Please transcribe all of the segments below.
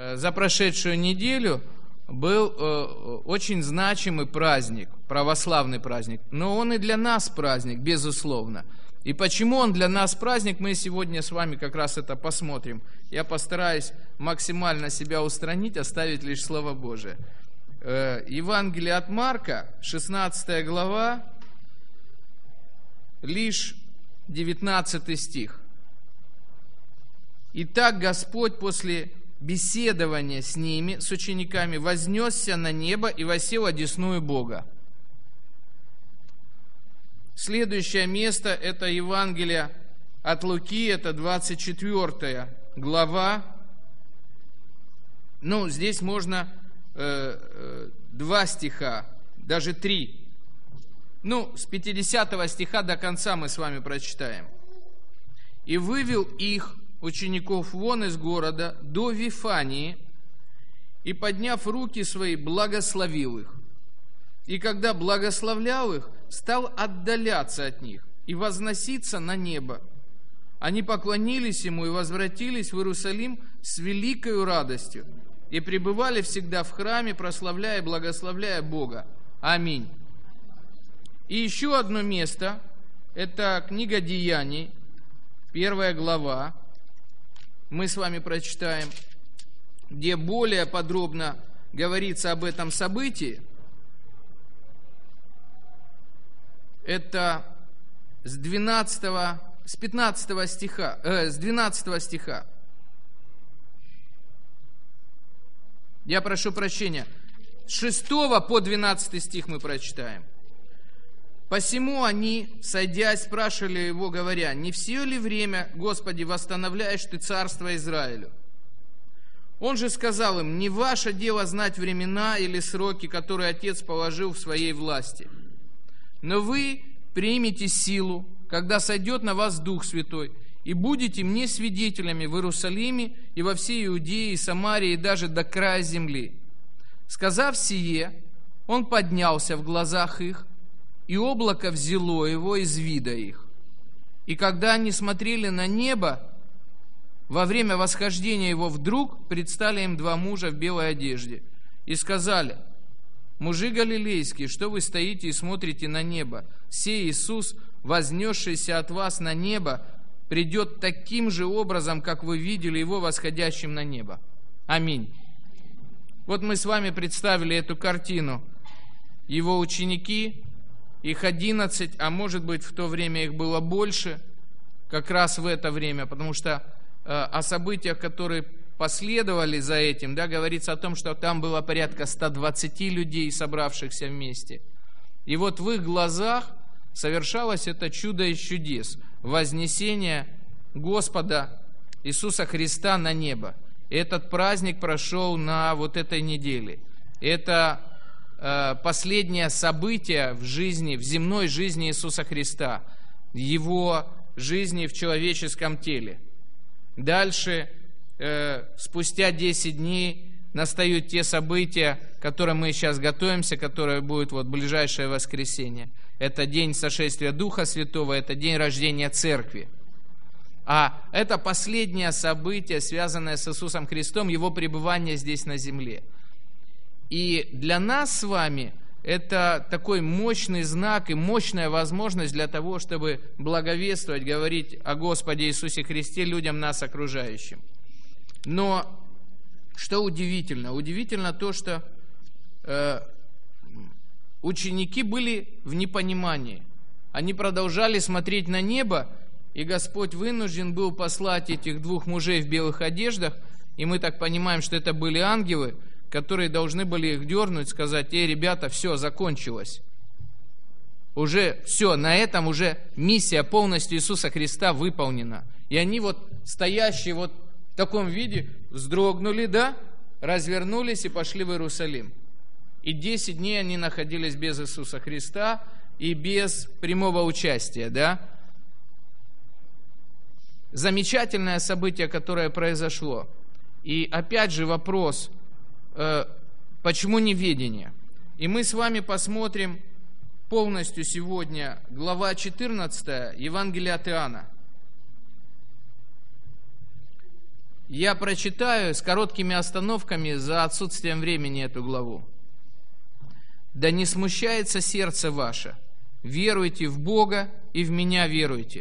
за прошедшую неделю был очень значимый праздник, православный праздник, но он и для нас праздник, безусловно. И почему он для нас праздник, мы сегодня с вами как раз это посмотрим. Я постараюсь максимально себя устранить, оставить лишь Слово Божие. Евангелие от Марка, 16 глава, лишь 19 стих. «Итак, Господь после беседования с ними, с учениками, вознесся на небо и воссел одесную Бога». Следующее место – это Евангелие от Луки, это 24 глава. Здесь можно 2 стиха, даже 3. С 50 стиха до конца мы с вами прочитаем. «И вывел их, учеников, вон из города до Вифании, и, подняв руки свои, благословил их. И когда благословлял их, стал отдаляться от них и возноситься на небо. Они поклонились ему и возвратились в Иерусалим с великою радостью и пребывали всегда в храме, прославляя и благословляя Бога. Аминь». И еще одно место, это книга Деяний, 1 глава, мы с вами прочитаем, где более подробно говорится об этом событии. Это с 12 стиха. Я прошу прощения. С 6 по 12 стих мы прочитаем. «Посему они, сойдясь, спрашивали его, говоря: не все ли время, Господи, восстановляешь ты царство Израилю? Он же сказал им: не ваше дело знать времена или сроки, которые Отец положил в своей власти. Но вы примите силу, когда сойдет на вас Дух Святой, и будете мне свидетелями в Иерусалиме и во всей Иудее и Самарии, и даже до края земли. Сказав сие, он поднялся в глазах их, и облако взяло его из вида их. И когда они смотрели на небо, во время восхождения его вдруг предстали им 2 мужа в белой одежде и сказали: мужи галилейские, что вы стоите и смотрите на небо? Сей Иисус, вознесшийся от вас на небо, придет таким же образом, как вы видели его восходящим на небо. Аминь». Вот мы с вами представили эту картину. Его ученики, их 11, а может быть в то время их было больше, как раз в это время, потому что о событиях, которые последовали за этим, говорится о том, что там было порядка 120 людей, собравшихся вместе. И вот в их глазах совершалось это чудо из чудес, вознесение Господа Иисуса Христа на небо. И этот праздник прошел на вот этой неделе. Это последнее событие в жизни, в земной жизни Иисуса Христа, Его жизни в человеческом теле. Дальше, спустя 10 дней, настают те события, к которым мы сейчас готовимся, которые будут в ближайшее воскресенье. Это день сошествия Духа Святого, это день рождения Церкви. А это последнее событие, связанное с Иисусом Христом, Его пребывание здесь на земле. И для нас с вами это такой мощный знак и мощная возможность для того, чтобы благовествовать, говорить о Господе Иисусе Христе людям, нас окружающим. Но что удивительно? Удивительно то, что ученики были в непонимании. Они продолжали смотреть на небо, и Господь вынужден был послать этих 2 мужей в белых одеждах, и мы так понимаем, что это были ангелы, которые должны были их дернуть, сказать: ребята, все, закончилось. Уже все, на этом уже миссия полностью Иисуса Христа выполнена. И они стоящие в таком виде, вздрогнули, развернулись и пошли в Иерусалим. И 10 дней они находились без Иисуса Христа и без прямого участия, Замечательное событие, которое произошло. И опять же вопрос: почему неведение? И мы с вами посмотрим полностью сегодня глава 14 Евангелия от Иоанна. Я прочитаю с короткими остановками за отсутствием времени эту главу. «Да не смущается сердце ваше, веруйте в Бога и в меня веруйте».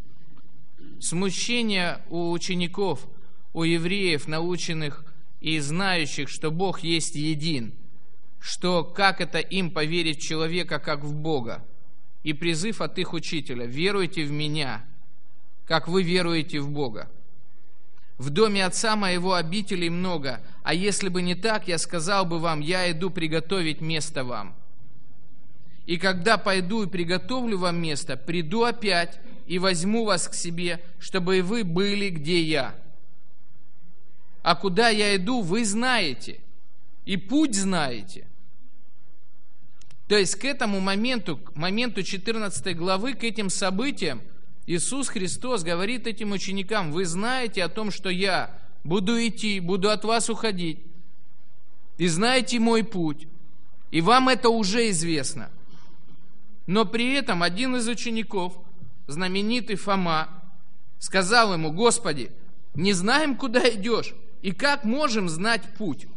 Смущение у учеников, у евреев, наученных и знающих, что Бог есть един, что как это им поверить в человека, как в Бога, и призыв от их учителя: «Веруйте в меня, как вы веруете в Бога. В доме Отца моего обителей много, а если бы не так, я сказал бы вам: я иду приготовить место вам. И когда пойду и приготовлю вам место, приду опять и возьму вас к себе, чтобы и вы были, где я. А куда я иду, вы знаете, и путь знаете». То есть к этому моменту, к моменту 14 главы, к этим событиям, Иисус Христос говорит этим ученикам: вы знаете о том, что я буду идти, буду от вас уходить, и знаете мой путь, и вам это уже известно. Но при этом один из учеников, знаменитый Фома, сказал ему: «Господи, не знаем, куда идешь, и как можем знать путь?»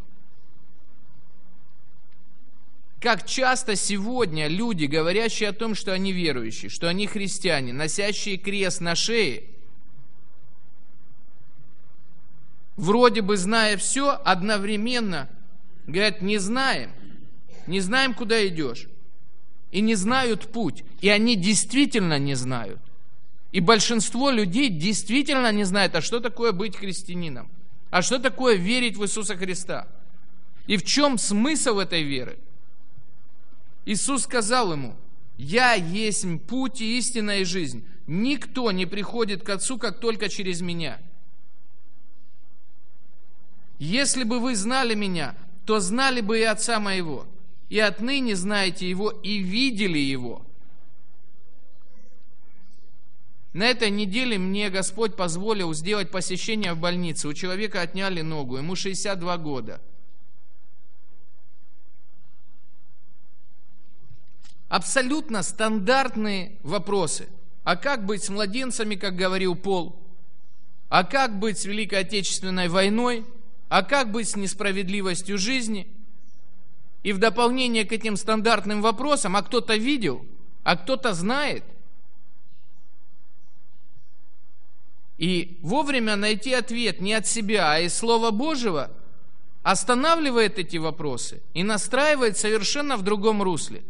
Как часто сегодня люди, говорящие о том, что они верующие, что они христиане, носящие крест на шее, вроде бы зная все, одновременно говорят: не знаем, куда идешь, и не знают путь, и они действительно не знают. И большинство людей действительно не знают, а что такое быть христианином, а что такое верить в Иисуса Христа, и в чем смысл этой веры. Иисус сказал ему: «Я есть путь и истина и жизнь. Никто не приходит к Отцу, как только через Меня. Если бы вы знали Меня, то знали бы и Отца Моего, и отныне знаете Его и видели Его». На этой неделе мне Господь позволил сделать посещение в больнице. У человека отняли ногу, ему 62 года. Абсолютно стандартные вопросы. А как быть с младенцами, как говорил Пол? А как быть с Великой Отечественной войной? А как быть с несправедливостью жизни? И в дополнение к этим стандартным вопросам: а кто-то видел, а кто-то знает? И вовремя найти ответ не от себя, а из Слова Божьего останавливает эти вопросы и настраивает совершенно в другом русле.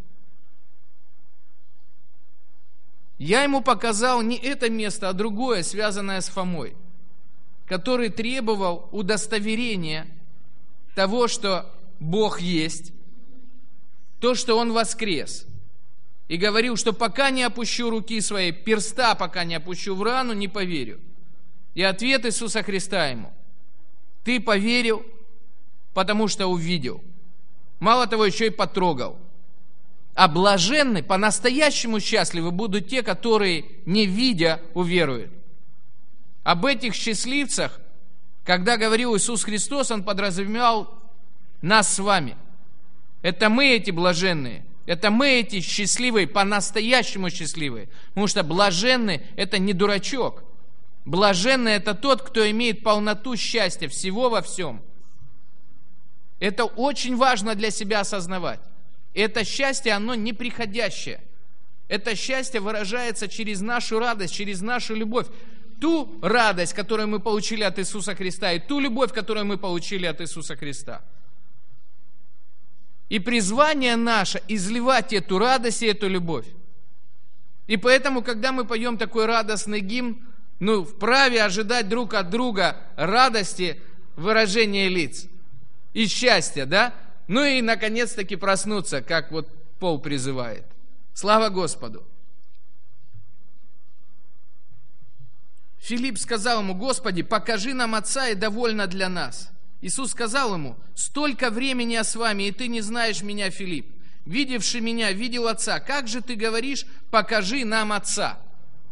Я ему показал не это место, а другое, связанное с Фомой, который требовал удостоверения того, что Бог есть, то, что Он воскрес. И говорил, что пока не опущу руки своей, перста пока не опущу в рану, не поверю. И ответ Иисуса Христа ему: ты поверил, потому что увидел. Мало того, еще и потрогал. А блаженны, по-настоящему счастливы будут те, которые, не видя, уверуют. Об этих счастливцах, когда говорил Иисус Христос, Он подразумевал нас с вами. Это мы эти блаженные, это мы эти счастливые, по-настоящему счастливые. Потому что блаженный – это не дурачок. Блаженный – это тот, кто имеет полноту счастья всего во всем. Это очень важно для себя осознавать. Это счастье, оно неприходящее. Это счастье выражается через нашу радость, через нашу любовь. Ту радость, которую мы получили от Иисуса Христа, и ту любовь, которую мы получили от Иисуса Христа. И призвание наше – изливать эту радость и эту любовь. И поэтому, когда мы поем такой радостный гимн, вправе ожидать друг от друга радости, выражения лиц и счастья, да? И, наконец-таки, проснуться, как Пол призывает. Слава Господу! Филипп сказал ему: «Господи, покажи нам Отца, и довольно для нас». Иисус сказал ему: «Столько времени я с вами, и ты не знаешь меня, Филипп. Видевший меня, видел Отца. Как же ты говоришь: покажи нам Отца?»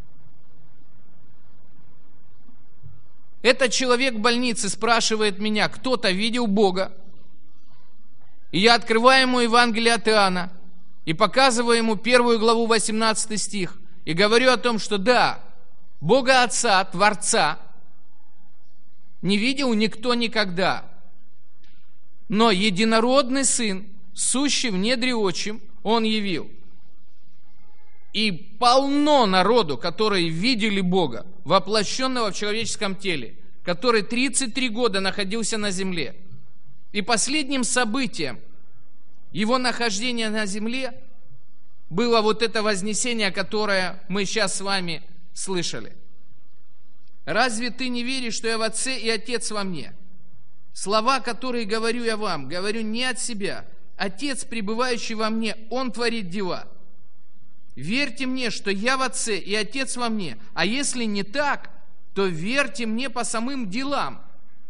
Этот человек в больнице спрашивает меня: кто-то видел Бога? И я открываю ему Евангелие от Иоанна и показываю ему 1 главу, 18 стих, и говорю о том, что да, Бога Отца, Творца, не видел никто никогда. Но единородный Сын, сущий в недре отчим, Он явил. И полно народу, которые видели Бога, воплощенного в человеческом теле, который 33 года находился на земле. И последним событием Его нахождения на земле было вот это вознесение, которое мы сейчас с вами слышали. «Разве ты не веришь, что я в Отце и Отец во мне? Слова, которые говорю я вам, говорю не от себя. Отец, пребывающий во мне, Он творит дела. Верьте мне, что я в Отце и Отец во мне. А если не так, то верьте мне по самым делам».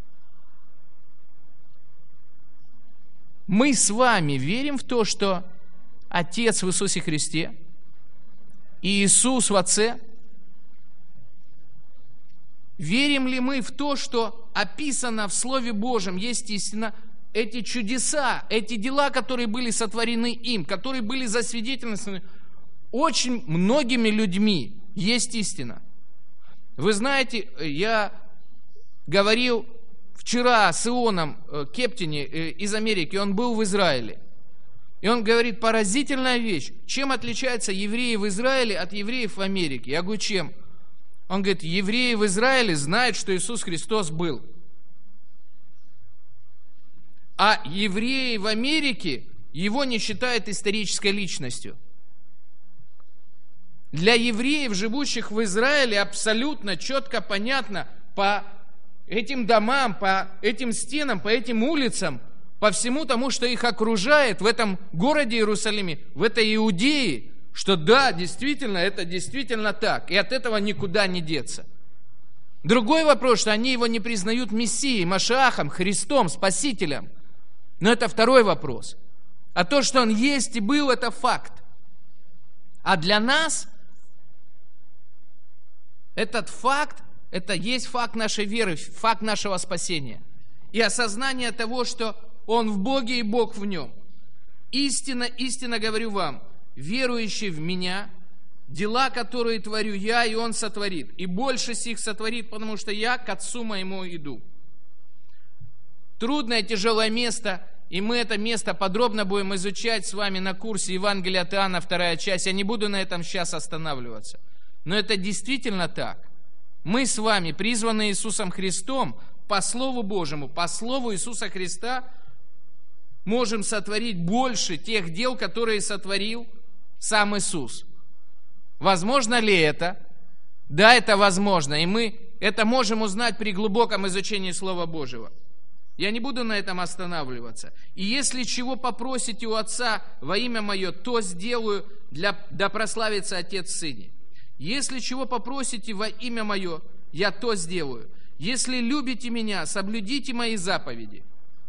Мы с вами верим в то, что Отец в Иисусе Христе и Иисус в Отце? Верим ли мы в то, что описано в Слове Божьем, есть истина, эти чудеса, эти дела, которые были сотворены им, которые были засвидетельствованы очень многими людьми, есть истина? Вы знаете, я говорил вчера с Ионом Кептини из Америки, он был в Израиле. И он говорит, поразительная вещь. Чем отличаются евреи в Израиле от евреев в Америке? Я говорю, чем? Он говорит, евреи в Израиле знают, что Иисус Христос был. А евреи в Америке Его не считают исторической личностью. Для евреев, живущих в Израиле, абсолютно четко понятно по этим домам, по этим стенам, по этим улицам, по всему тому, что их окружает в этом городе Иерусалиме, в этой Иудее, что да, действительно, это действительно так, и от этого никуда не деться. Другой вопрос, что они Его не признают Мессией, Машиахом, Христом, Спасителем. Но это второй вопрос. А то, что Он есть и был, это факт. А для нас этот факт, это есть факт нашей веры, факт нашего спасения. И осознание того, что Он в Боге и Бог в Нем. Истинно, истинно говорю вам, верующий в Меня, дела, которые творю я, и Он сотворит. И больше сих сотворит, потому что я к Отцу Моему иду. Трудное, тяжелое место, и мы это место подробно будем изучать с вами на курсе Евангелия от Иоанна, 2 часть. Я не буду на этом сейчас останавливаться. Но это действительно так. Мы с вами, призванные Иисусом Христом, по Слову Божьему, по Слову Иисуса Христа, можем сотворить больше тех дел, которые сотворил сам Иисус. Возможно ли это? Да, это возможно. И мы это можем узнать при глубоком изучении Слова Божьего. Я не буду на этом останавливаться. И если чего попросите у Отца во имя Мое, то сделаю, да прославится Отец в Сыне. Если чего попросите во имя Мое, я то сделаю. Если любите Меня, соблюдите Мои заповеди.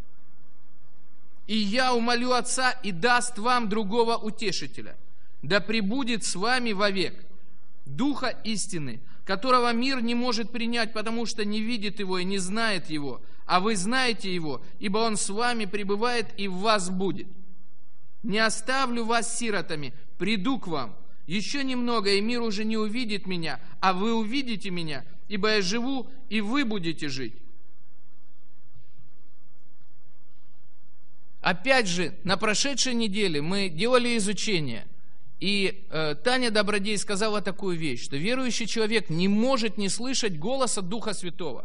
И я умолю Отца и даст вам другого утешителя, да пребудет с вами вовек, Духа истины, которого мир не может принять, потому что не видит Его и не знает Его, а вы знаете Его, ибо Он с вами пребывает и в вас будет. Не оставлю вас сиротами, приду к вам. Еще немного, и мир уже не увидит Меня, а вы увидите Меня, ибо я живу, и вы будете жить. Опять же, на прошедшей неделе мы делали изучение, и Таня Добродей сказала такую вещь, что верующий человек не может не слышать голоса Духа Святого.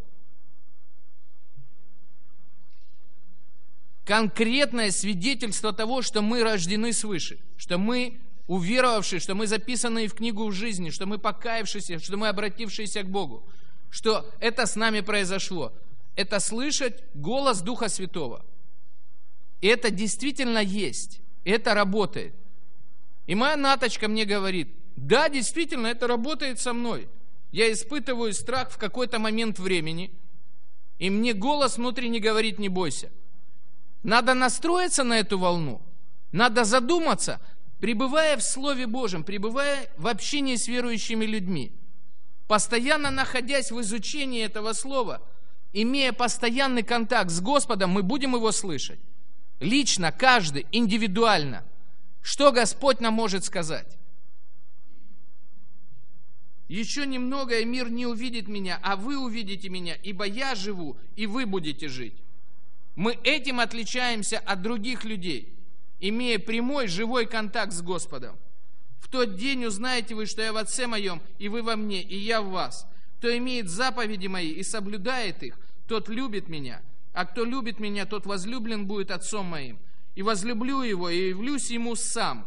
Конкретное свидетельство того, что мы рождены свыше, что мы уверовавшие, что мы записаны в книгу жизни, что мы покаявшиеся, что мы обратившиеся к Богу, что это с нами произошло. Это слышать голос Духа Святого. И это действительно есть, это работает. И моя Наточка мне говорит, да, действительно, это работает со мной. Я испытываю страх в какой-то момент времени, и мне голос внутренний говорит, не бойся. Надо настроиться на эту волну, надо задуматься, пребывая в Слове Божьем, пребывая в общении с верующими людьми, постоянно находясь в изучении этого Слова, имея постоянный контакт с Господом, мы будем Его слышать. Лично, каждый, индивидуально. Что Господь нам может сказать? Еще немного, и мир не увидит меня, а вы увидите меня, ибо я живу, и вы будете жить. Мы этим отличаемся от других людей, имея прямой, живой контакт с Господом. В тот день узнаете вы, что я в Отце моем, и вы во мне, и я в вас. Кто имеет заповеди мои и соблюдает их, тот любит меня. А кто любит меня, тот возлюблен будет Отцом моим. И возлюблю его, и явлюсь ему сам.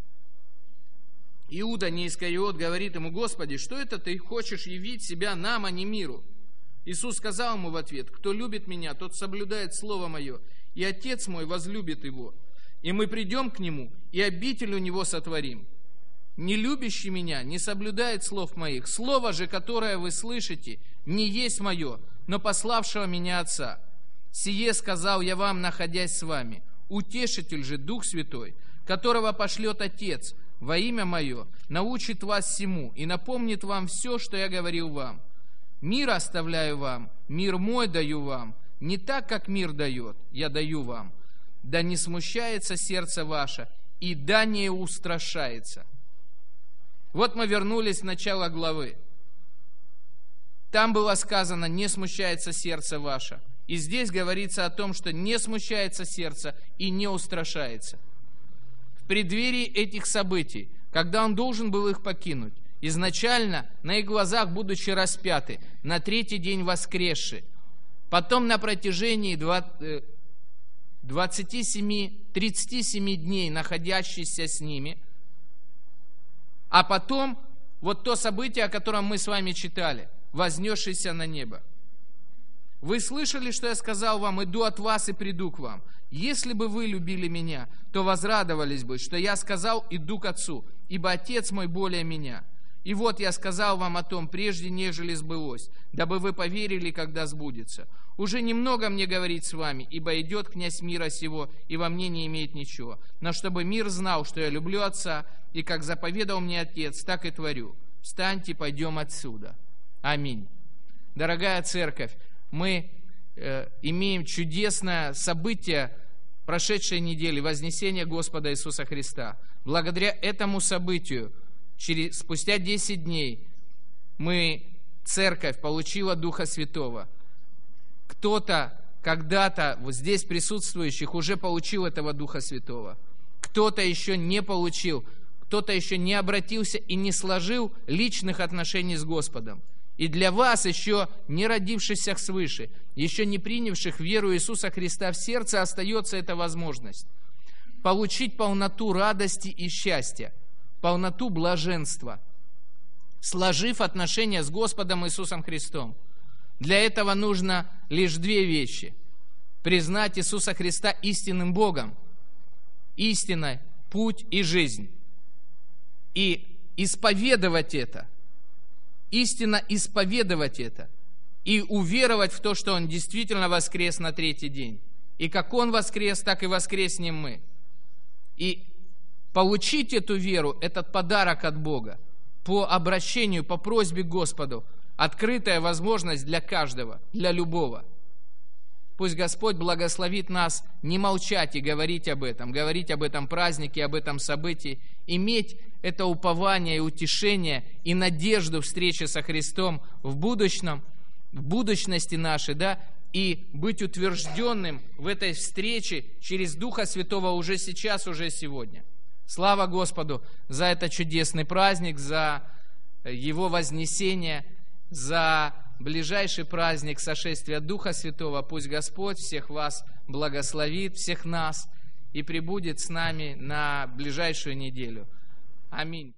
Иуда, не Искариот, говорит ему: Господи, что это ты хочешь явить себя нам, а не миру? Иисус сказал ему в ответ: кто любит меня, тот соблюдает слово мое, и Отец мой возлюбит его. И мы придем к нему, и обитель у него сотворим. Не любящий меня не соблюдает слов моих. Слово же, которое вы слышите, не есть мое, но пославшего меня Отца. Сие сказал я вам, находясь с вами. Утешитель же, Дух Святой, которого пошлет Отец во имя Мое, научит вас всему и напомнит вам все, что я говорил вам. Мир оставляю вам, мир мой даю вам, не так, как мир дает, я даю вам. Да не смущается сердце ваше, и да не устрашается». Вот мы вернулись в начало главы. Там было сказано: «Не смущается сердце ваше». И здесь говорится о том, что не смущается сердце и не устрашается. В преддверии этих событий, когда он должен был их покинуть, изначально на их глазах, будучи распяты, на третий день воскресши, потом на протяжении 37 дней находящийся с ними, а потом вот то событие, о котором мы с вами читали, вознесшийся на небо. Вы слышали, что я сказал вам: иду от вас и приду к вам. Если бы вы любили меня, то возрадовались бы, что я сказал: иду к Отцу, ибо Отец мой более меня. И вот я сказал вам о том, прежде нежели сбылось, дабы вы поверили, когда сбудется. Уже немного мне говорить с вами, ибо идет князь мира сего, и во мне не имеет ничего. Но чтобы мир знал, что я люблю Отца, и как заповедал мне Отец, так и творю. Встаньте, пойдем отсюда. Аминь. Дорогая церковь, мы имеем чудесное событие прошедшей недели, вознесение Господа Иисуса Христа. Благодаря этому событию, спустя 10 дней, церковь получила Духа Святого. Кто-то когда-то здесь присутствующих уже получил этого Духа Святого. Кто-то еще не получил, кто-то еще не обратился и не сложил личных отношений с Господом. И для вас, еще не родившихся свыше, еще не принявших веру Иисуса Христа в сердце, остается эта возможность получить полноту радости и счастья, полноту блаженства, сложив отношения с Господом Иисусом Христом. Для этого нужно лишь две вещи: признать Иисуса Христа истинным Богом, истиной, путь и жизнь, и исповедовать это, истинно исповедовать это, и уверовать в то, что Он действительно воскрес на третий день. И как Он воскрес, так и воскреснем мы. И получить эту веру, этот подарок от Бога, по обращению, по просьбе к Господу, открытая возможность для каждого, для любого. Пусть Господь благословит нас не молчать и говорить об этом празднике, об этом событии, иметь это упование и утешение и надежду встречи со Христом в будущности нашей, и быть утвержденным в этой встрече через Духа Святого уже сейчас, уже сегодня. Слава Господу за этот чудесный праздник, за Его вознесение, за ближайший праздник сошествия Духа Святого. Пусть Господь всех вас благословит, всех нас, и пребудет с нами на ближайшую неделю. Аминь.